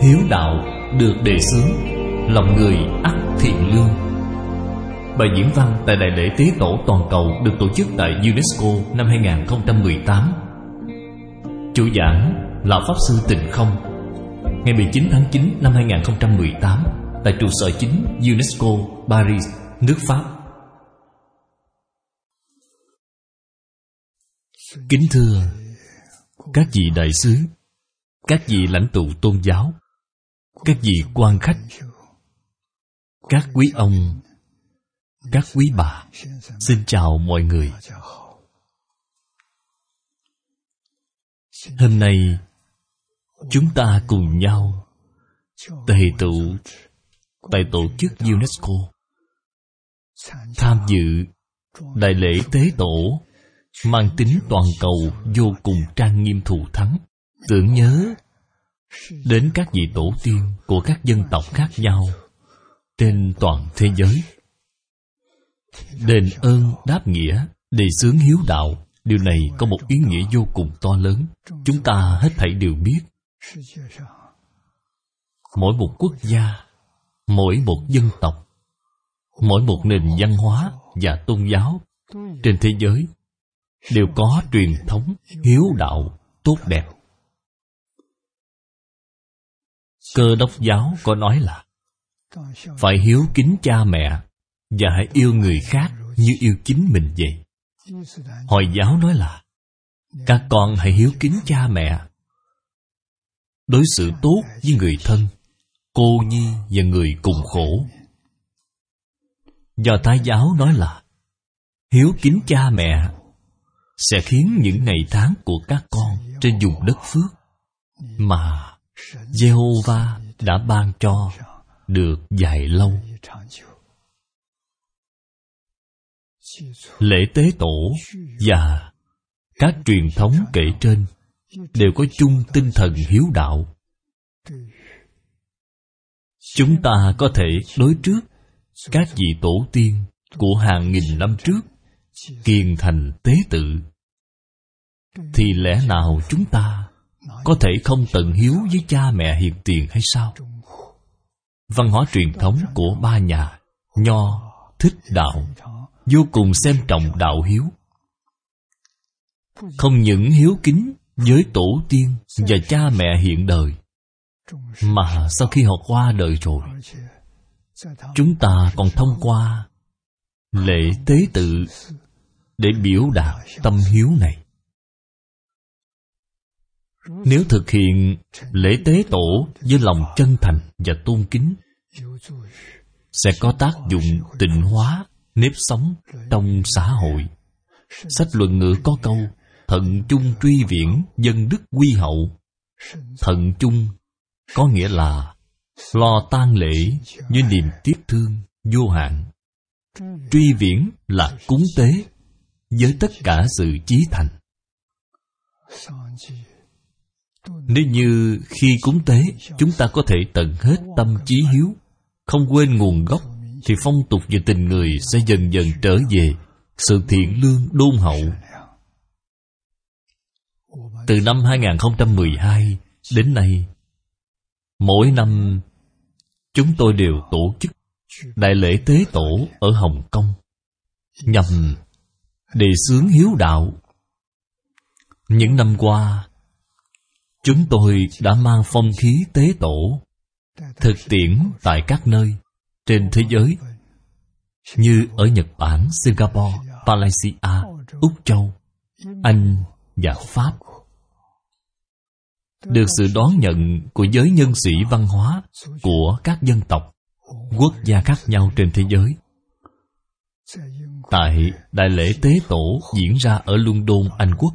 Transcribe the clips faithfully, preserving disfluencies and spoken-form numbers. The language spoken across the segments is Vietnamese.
hiếu đạo được đề xướng, lòng người ắt thiện lương. Bài diễn văn tại Đại lễ Tế Tổ toàn cầu được tổ chức tại UNESCO năm hai không một tám. Chủ giảng là Pháp Sư Tịnh Không. Ngày mười chín tháng chín năm hai không một tám tại trụ sở chính UNESCO Paris, nước Pháp. Kính thưa các vị đại sứ, các vị lãnh tụ tôn giáo, các vị quan khách, các quý ông, các quý bà, xin chào mọi người. Hôm nay chúng ta cùng nhau tề tụ tại tổ chức UNESCO, tham dự đại lễ Tế Tổ mang tính toàn cầu vô cùng trang nghiêm thù thắng, tưởng nhớ đến các vị tổ tiên của các dân tộc khác nhau trên toàn thế giới. Đền ơn đáp nghĩa, đề xướng hiếu đạo, điều này có một ý nghĩa vô cùng to lớn. Chúng ta hết thảy đều biết, mỗi một quốc gia, mỗi một dân tộc, mỗi một nền văn hóa và tôn giáo trên thế giới đều có truyền thống hiếu đạo tốt đẹp. Cơ đốc giáo có nói là phải hiếu kính cha mẹ và hãy yêu người khác như yêu chính mình vậy. Hồi giáo nói là các con hãy hiếu kính cha mẹ, đối xử tốt với người thân, cô nhi và người cùng khổ. Do Thái giáo nói là hiếu kính cha mẹ sẽ khiến những ngày tháng của các con trên vùng đất phước mà Giê-hô-va đã ban cho được dài lâu. Lễ Tế Tổ và các truyền thống kể trên đều có chung tinh thần hiếu đạo. Chúng ta có thể đối trước các vị tổ tiên của hàng nghìn năm trước kiền thành tế tự, thì lẽ nào chúng ta có thể không tận hiếu với cha mẹ hiền tiền hay sao? Văn hóa truyền thống của ba nhà Nho, Thích đạo vô cùng xem trọng đạo hiếu. Không những hiếu kính với tổ tiên và cha mẹ hiện đời, mà sau khi họ qua đời rồi, chúng ta còn thông qua lễ tế tự để biểu đạt tâm hiếu này. Nếu thực hiện lễ Tế Tổ với lòng chân thành và tôn kính, sẽ có tác dụng tịnh hóa nếp sống trong xã hội. Sách Luận Ngữ có câu thận chung truy viễn, dân đức quy hậu. Thận chung có nghĩa là lo tang lễ với niềm tiếc thương vô hạn. Truy viễn là cúng tế với tất cả sự chí thành. Nếu như khi cúng tế chúng ta có thể tận hết tâm chí hiếu, không quên nguồn gốc, thì phong tục và tình người sẽ dần dần trở về sự thiện lương đôn hậu. Từ năm hai không một hai đến nay, mỗi năm chúng tôi đều tổ chức đại lễ Tế Tổ ở Hồng Kông nhằm đề xướng hiếu đạo. Những năm qua, chúng tôi đã mang phong khí Tế Tổ thực tiễn tại các nơi trên thế giới như ở Nhật Bản, Singapore, Malaysia, Úc Châu, Anh và Pháp. Được sự đón nhận của giới nhân sĩ văn hóa của các dân tộc, quốc gia khác nhau trên thế giới. Tại đại lễ Tế Tổ diễn ra ở London, Anh Quốc,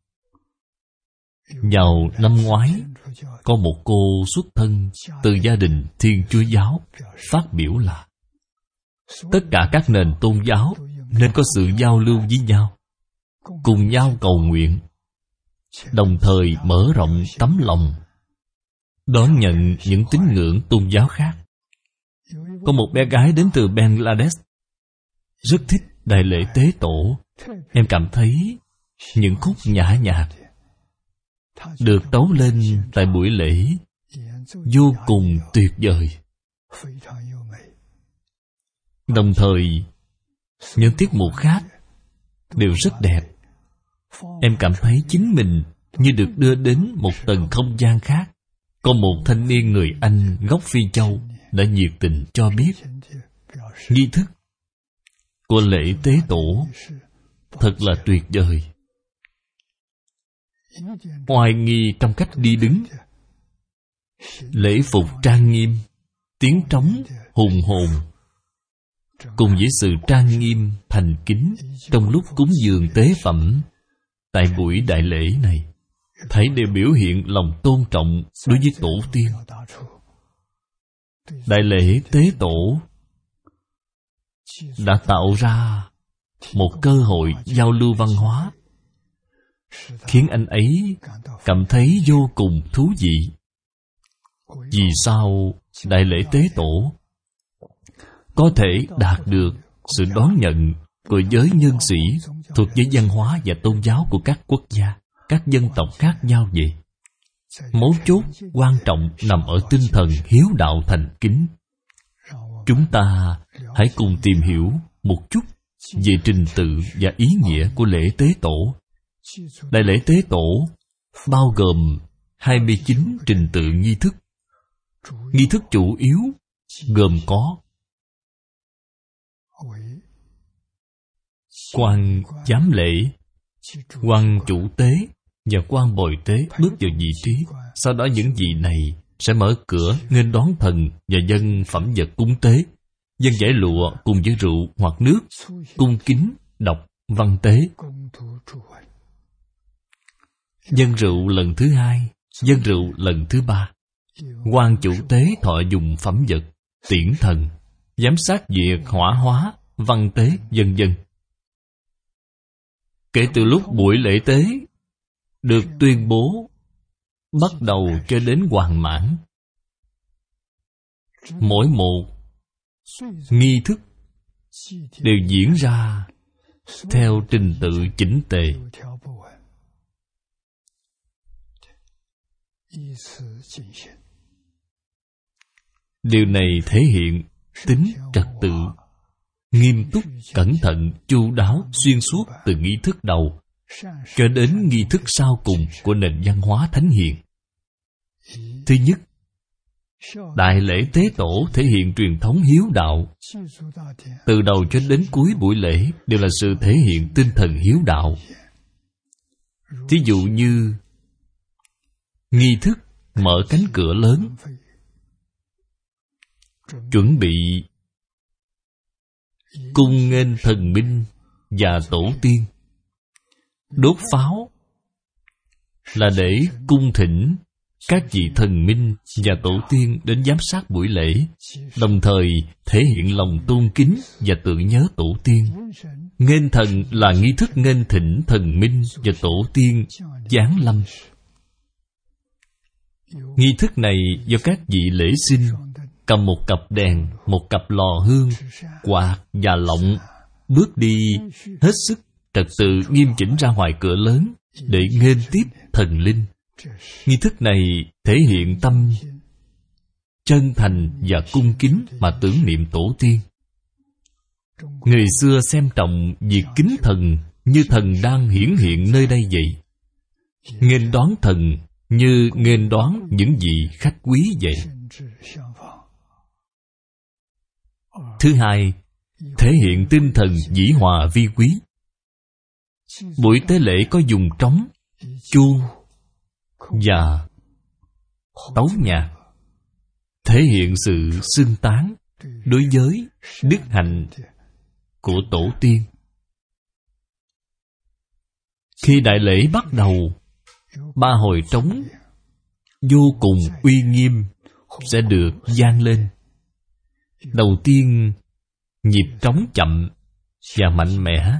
vào năm ngoái, có một cô xuất thân từ gia đình Thiên Chúa giáo phát biểu là tất cả các nền tôn giáo nên có sự giao lưu với nhau, cùng nhau cầu nguyện, đồng thời mở rộng tấm lòng đón nhận những tín ngưỡng tôn giáo khác. Có một bé gái đến từ Bangladesh rất thích đại lễ Tế Tổ. Em cảm thấy những khúc nhã nhạc được tấu lên tại buổi lễ vô cùng tuyệt vời. Đồng thời, những tiết mục khác đều rất đẹp. Em cảm thấy chính mình như được đưa đến một tầng không gian khác. Có một thanh niên người Anh gốc Phi Châu đã nhiệt tình cho biết nghi thức của lễ tế tổ thật là tuyệt vời. Oai nghi trong cách đi đứng, lễ phục trang nghiêm, tiếng trống hùng hồn, cùng với sự trang nghiêm thành kính trong lúc cúng dường tế phẩm tại buổi đại lễ này, thấy đều biểu hiện lòng tôn trọng đối với tổ tiên. Đại lễ tế tổ đã tạo ra một cơ hội giao lưu văn hóa, khiến anh ấy cảm thấy vô cùng thú vị. Vì sao đại lễ tế tổ có thể đạt được sự đón nhận của giới nhân sĩ thuộc giới văn hóa và tôn giáo của các quốc gia, các dân tộc khác nhau vậy? Mấu chốt quan trọng nằm ở tinh thần hiếu đạo thành kính. Chúng ta hãy cùng tìm hiểu một chút về trình tự và ý nghĩa của lễ tế tổ. Đại lễ tế tổ bao gồm hai mươi chín trình tự nghi thức. Nghi thức chủ yếu gồm có quan giám lễ, quan chủ tế và quan bồi tế bước vào vị trí. Sau đó những vị này sẽ mở cửa nghênh đón thần và dâng phẩm vật cúng tế, dâng giải lụa cùng với rượu hoặc nước, cung kính đọc văn tế. Dâng rượu lần thứ hai, dâng rượu lần thứ ba. Quan chủ tế thọ dùng phẩm vật, tiễn thần, giám sát việc hỏa hóa, văn tế, vân vân. Kể từ lúc buổi lễ tế được tuyên bố bắt đầu cho đến hoàn mãn, mỗi một nghi thức đều diễn ra theo trình tự chỉnh tề. Điều này thể hiện tính trật tự, nghiêm túc, cẩn thận, chu đáo, xuyên suốt từ nghi thức đầu cho đến nghi thức sau cùng của nền văn hóa thánh hiền. Thứ nhất, đại lễ tế tổ thể hiện truyền thống hiếu đạo. Từ đầu cho đến cuối buổi lễ đều là sự thể hiện tinh thần hiếu đạo. Thí dụ như nghi thức mở cánh cửa lớn, chuẩn bị cung nghênh thần minh và tổ tiên. Đốt pháo là để cung thỉnh các vị thần minh và tổ tiên đến giám sát buổi lễ, đồng thời thể hiện lòng tôn kính và tưởng nhớ tổ tiên. Nghênh thần là nghi thức nghênh thỉnh thần minh và tổ tiên giáng lâm. Nghi thức này do các vị lễ sinh cầm một cặp đèn, một cặp lò hương, quạt và lọng, bước đi hết sức trật tự nghiêm chỉnh ra ngoài cửa lớn để nghênh tiếp thần linh. Nghi thức này thể hiện tâm chân thành và cung kính mà tưởng niệm tổ tiên. Người xưa xem trọng việc kính thần như thần đang hiển hiện nơi đây vậy. Nghênh đón thần như nghênh đón những vị khách quý vậy. Thứ hai, thể hiện tinh thần dĩ hòa vi quý. Buổi tế lễ có dùng trống, chuông và tấu nhạc, thể hiện sự xưng tán đối với đức hạnh của tổ tiên. Khi đại lễ bắt đầu, ba hồi trống vô cùng uy nghiêm sẽ được vang lên. Đầu tiên, nhịp trống chậm và mạnh mẽ.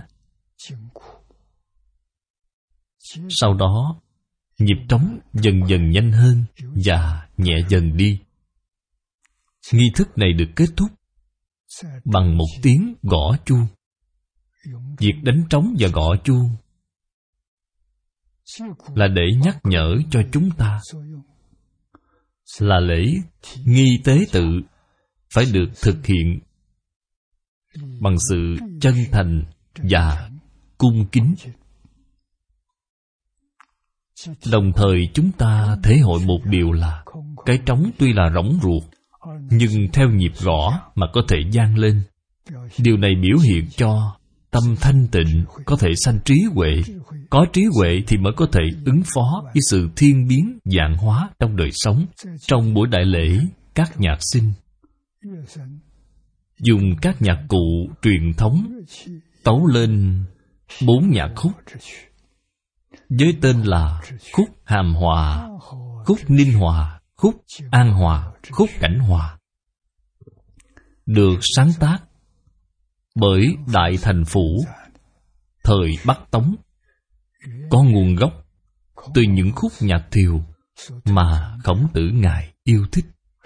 Sau đó, nhịp trống dần dần nhanh hơn và nhẹ dần đi. Nghi thức này được kết thúc bằng một tiếng gõ chuông. Việc đánh trống và gõ chuông là để nhắc nhở cho chúng ta là lễ nghi tế tự phải được thực hiện bằng sự chân thành và cung kính. Đồng thời chúng ta thể hội một điều là cái trống tuy là rỗng ruột, nhưng theo nhịp gõ mà có thể vang lên. Điều này biểu hiện cho tâm thanh tịnh có thể sanh trí huệ. Có trí huệ thì mới có thể ứng phó với sự thiên biến vạn hóa trong đời sống. Trong buổi đại lễ, các nhạc sinh dùng các nhạc cụ truyền thống tấu lên bốn nhạc khúc với tên là khúc Hàm Hòa, khúc Ninh Hòa, khúc An Hòa, khúc Cảnh Hòa, được sáng tác bởi Đại Thành Phủ thời Bắc Tống, có nguồn gốc từ những khúc nhạc thiều mà Khổng Tử Ngài yêu thích.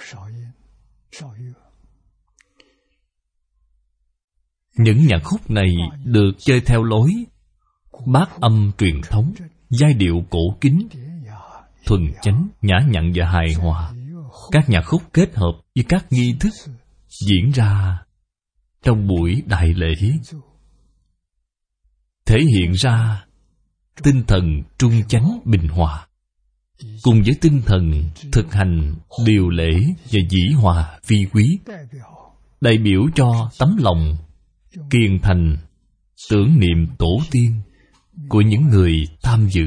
Những nhạc khúc này được chơi theo lối bát âm truyền thống, giai điệu cổ kính, thuần chánh, nhã nhặn và hài hòa. Các nhạc khúc kết hợp với các nghi thức diễn ra trong buổi đại lễ, thể hiện ra tinh thần trung chánh bình hòa, cùng với tinh thần thực hành điều lễ và dĩ hòa vi quý, đại biểu cho tấm lòng kiền thành tưởng niệm tổ tiên của những người tham dự.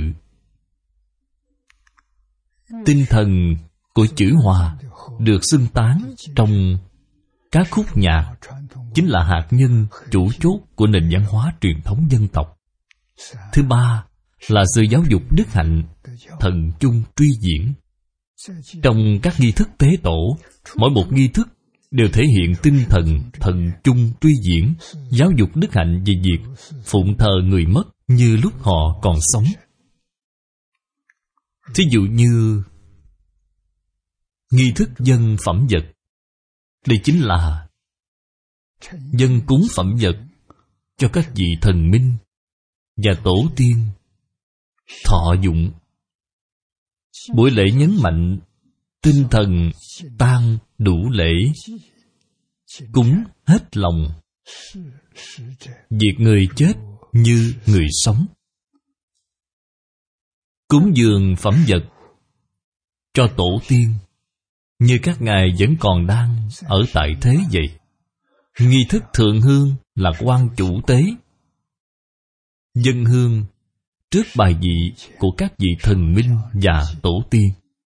Tinh thần của chữ hòa được xưng tán trong các khúc nhạc chính là hạt nhân chủ chốt của nền văn hóa truyền thống dân tộc. Thứ ba là sự giáo dục đức hạnh, thần chung truy diễn. Trong các nghi thức tế tổ, mỗi một nghi thức đều thể hiện tinh thần thần chung truy diễn, giáo dục đức hạnh về việc phụng thờ người mất như lúc họ còn sống. Thí dụ như nghi thức dâng phẩm vật, đây chính là dâng cúng phẩm vật cho các vị thần minh và tổ tiên thọ dụng. Buổi lễ nhấn mạnh tinh thần tam đủ lễ, cúng hết lòng, việc người chết như người sống. Cúng dường phẩm vật cho tổ tiên như các ngài vẫn còn đang ở tại thế vậy. Nghi thức thượng hương là quan chủ tế, dâng hương trước bài vị của các vị thần minh và tổ tiên.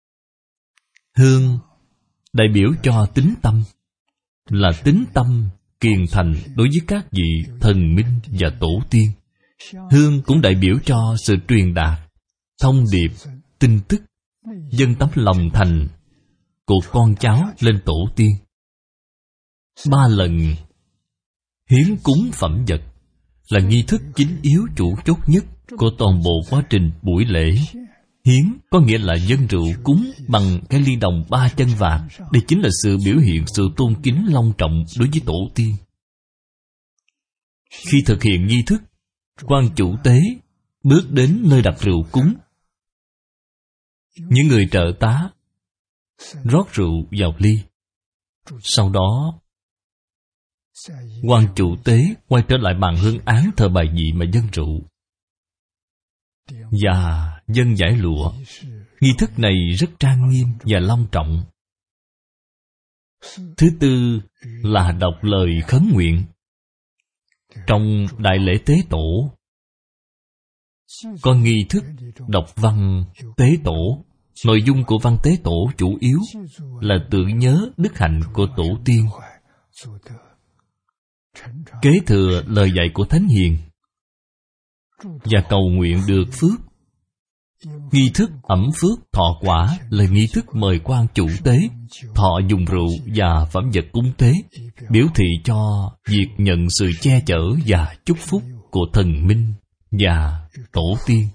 Hương đại biểu cho tín tâm, là tín tâm kiền thành đối với các vị thần minh và tổ tiên. Hương cũng đại biểu cho sự truyền đạt thông điệp, tin tức, dâng tấm lòng thành của con cháu lên tổ tiên. Ba lần hiến cúng phẩm vật là nghi thức chính yếu chủ chốt nhất của toàn bộ quá trình buổi lễ. Hiến có nghĩa là dâng rượu cúng bằng cái ly đồng ba chân vàng. Đây chính là sự biểu hiện sự tôn kính long trọng đối với tổ tiên. Khi thực hiện nghi thức, quan chủ tế bước đến nơi đặt rượu cúng. Những người trợ tá rót rượu vào ly. Sau đó, quan chủ tế quay trở lại bàn hương án thờ bài vị mà dâng rượu và dâng giải lụa. Nghi thức này rất trang nghiêm và long trọng. Thứ tư là đọc lời khấn nguyện. Trong đại lễ tế tổ có nghi thức đọc văn tế tổ. Nội dung của văn tế tổ chủ yếu là tưởng nhớ đức hạnh của tổ tiên, kế thừa lời dạy của Thánh Hiền và cầu nguyện được phước. Nghi thức ẩm phước thọ quả là nghi thức mời quan chủ tế thọ dùng rượu và phẩm vật cúng tế, biểu thị cho việc nhận sự che chở và chúc phúc của thần minh và tổ tiên.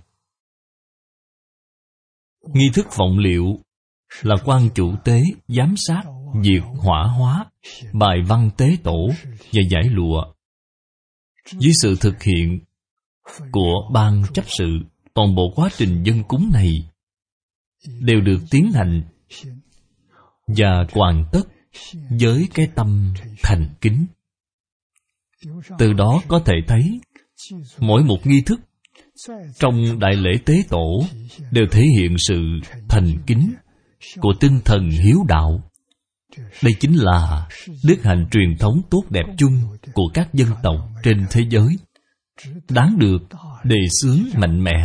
Nghi thức vọng liệu là quan chủ tế giám sát việc hỏa hóa bài văn tế tổ và giải lụa. Dưới sự thực hiện của ban chấp sự, toàn bộ quá trình dâng cúng này đều được tiến hành và hoàn tất với cái tâm thành kính. Từ đó có thể thấy mỗi một nghi thức trong đại lễ tế tổ đều thể hiện sự thành kính của tinh thần hiếu đạo. Đây chính là đức hạnh truyền thống tốt đẹp chung của các dân tộc trên thế giới, đáng được đề xướng mạnh mẽ.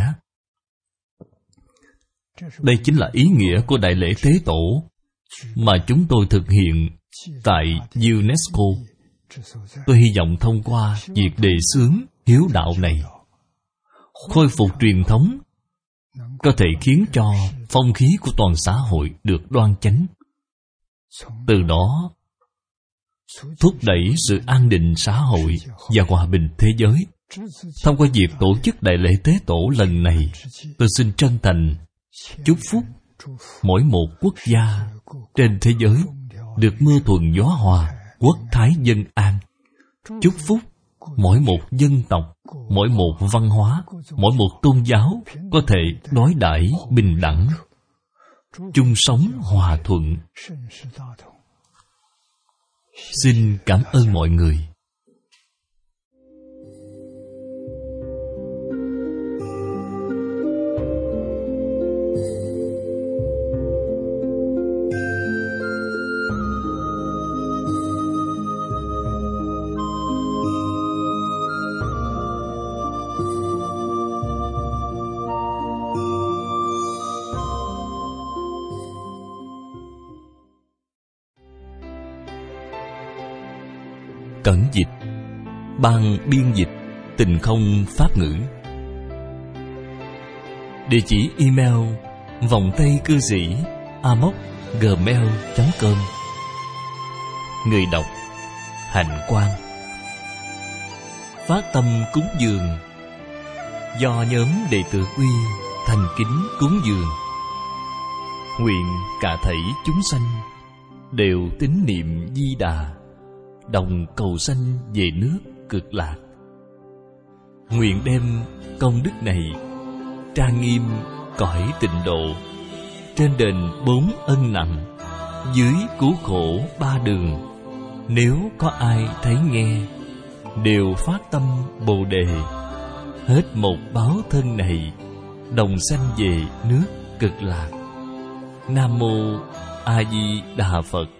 Đây chính là ý nghĩa của đại lễ tế tổ mà chúng tôi thực hiện tại UNESCO. Tôi hy vọng thông qua việc đề xướng hiếu đạo này, khôi phục truyền thống, có thể khiến cho phong khí của toàn xã hội được đoan chánh. Từ đó thúc đẩy sự an định xã hội và hòa bình thế giới. Thông qua việc tổ chức đại lễ tế tổ lần này, tôi xin chân thành chúc phúc mỗi một quốc gia trên thế giới được mưa thuận gió hòa, quốc thái dân an. Chúc phúc mỗi một dân tộc, mỗi một văn hóa, mỗi một tôn giáo có thể đối đãi bình đẳng, chung sống hòa thuận. Xin cảm ơn mọi người. Cẩn dịch, ban biên dịch Tình Không Pháp ngữ. Địa chỉ email vòng tay cư sĩ a m o c gmail chấm com. Người đọc Hạnh Quang. Phát tâm cúng dường do nhóm đệ tử Uy thành kính cúng dường. Nguyện cả thảy chúng sanh đều tín niệm Di Đà, đồng cầu sanh về nước Cực Lạc. Nguyện đem công đức này trang nghiêm cõi tịnh độ, trên đền bốn ân nặng, dưới cứu khổ ba đường. Nếu có ai thấy nghe, đều phát tâm Bồ Đề, hết một báo thân này, đồng sanh về nước Cực Lạc. Nam mô A Di Đà Phật.